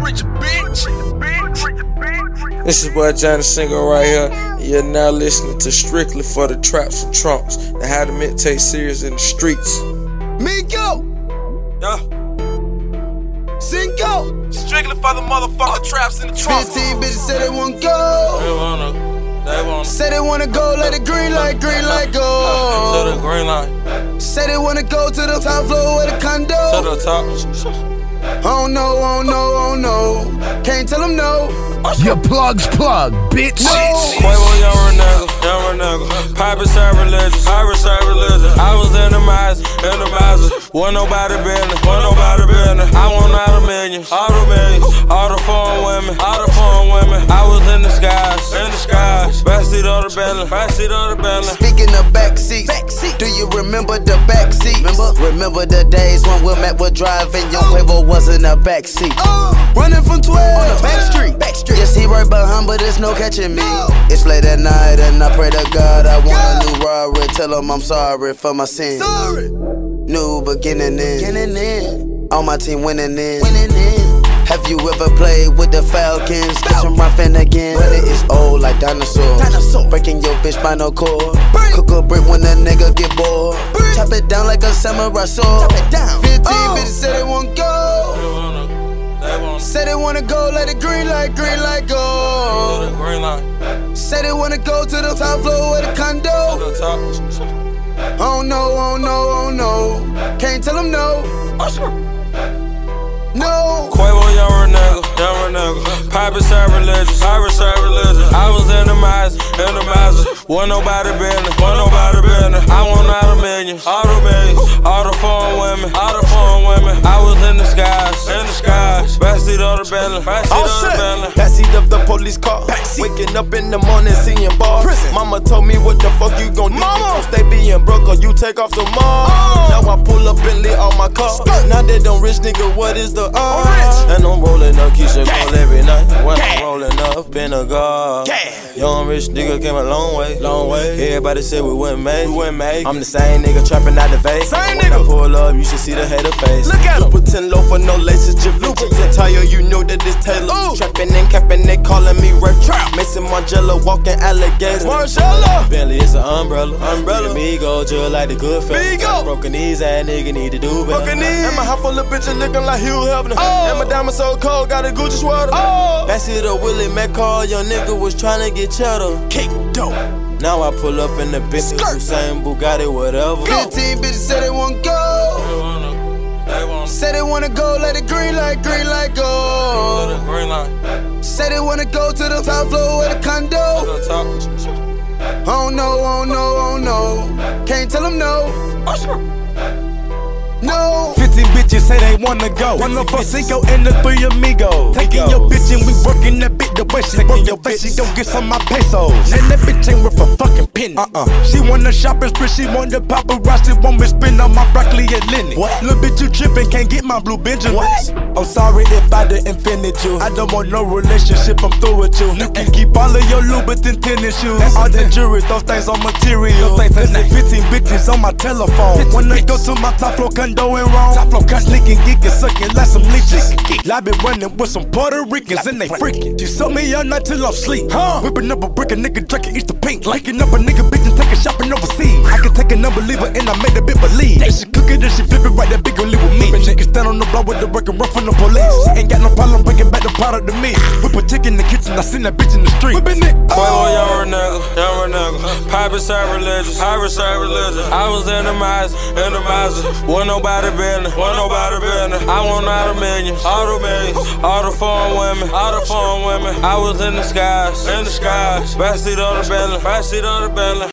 This is boy Johnny Single right here, and you're now listening to Strictly for the Traps and Trunks and how to meditate serious in the streets. Migo! Yeah. Cinco! Strictly for the motherfucking traps in the trunks. 15 bitches said they wanna go. They wanna. Say they wanna go, let the green light To go. the green light. Say they wanna go to the top floor of the condo. To the top. Oh no, oh no, oh no. Can't tell them no. Your plug's plug, bitch. Quavo, young renegade. Pirates serve religious. I was in the miser. Wasn't nobody business. I want all the millions. All the foreign women. I was in the skies. Backseat of the Bentley. Speaking of backseat, do you remember the backseat? Remember the days when Will Mac would drive and Young Quavo was in the backseat. Running from 12 on the back street. Yes, he right behind, but there's no catching me. It's late at night and I pray to God I want a new Rari. Tell him I'm sorry for my sins. New beginning in. All my team winning in. Have you ever played with the Falcons? Catch 'em roughin' again. But it is old like dinosaurs. Breaking your bitch spinal cord. Cook a brick when a nigga get bored. Chop it down like a samurai sword. 15 bitches say they wanna go. Say they wanna go, let the green light go. Say they wanna go to the top floor of the condo. Oh no, oh no, oh no. Can't tell them no. No. Quavo, young renegade. Pirates serve religious. I was in the miser. Wasn't nobody business. I want all the millions. All the foreign women. I was in the skies. Backseat of the Bentley. Backseat of the police car. Waking up in the morning seeing bars. Mama told me what the fuck you gon' do. You gon' stay being broke or you take off tomorrow. Now I pull up Bentley on my car. Now they don't rich nigga, what is the And I'm rolling up Keisha Cole every night. When I'm rolling up, been a god. Young rich nigga came a long way. Everybody said we wouldn't make. I'm the same nigga trapping out the vape. When I pull up, you should see the hater face. Look at him. Pretend low for no laces, Givenchy attire, you know that it's Taylor. Trapping and capping, they calling me Ray Trap. Mason Margiela, walking alligator. Bentley, it's an umbrella. Migo, just like the good fellas. Broken knees, ass nigga need to do better. And my house full of bitches looking like Hugh Hefner. And my diamond so cold, got a Gucci sweater. Backseat of Willie McCall, young nigga was tryna get cheddar. Kick dope. Now I pull up in the bitch, Usain Bugatti, whatever. 15 bitches say they wanna go. Say they wanna go, let the green light go. Say they wanna go to the top floor of the condo. Oh no, oh no, oh no. Can't tell them no. No. 15 bitches say they wanna go. One of us Cinco and the 3 amigos. Taking your bitch and we working that bitch the way she work your face. She gon' get some of my pesos. And that bitch ain't worth a fucking penny. She wanna shopping spree, she want the paparazzi, want me spin on my broccoli and Lenny. What? Little bitch you trippin', can't get my blue Benjamin. I'm sorry if I didn't offended you. I don't want no relationship, I'm through with you. And keep all of your Louboutin tennis shoes. All that jewelry, those things on material. And 15 bitches on my telephone. When they go to my top floor condo in Rome. Top floor cut licking, geeking, sucking like some leeches. I been running with some Puerto Ricans and they freaking. She sold me all night till I'm sleep. Whipping up a brick, a nigga drinking, eat the pink. Liking up a nigga bitch and taking shopping overseas. I can take a non-believer and I made a bit believe. And she cook it and she flip it right, that big gon' live with me. Niggas stand on the block with the work and run from the police. Ain't got no problem bringing back the product to me. Whip a chick in the kitchen, I seen that bitch in the street. Whippin' it. Quavo, young renegade. Pirates serve religious. I was in the miser. Wasn't nobody business. I want all the millions. All the foreign women. I was in the skies. Backseat of the Bentley.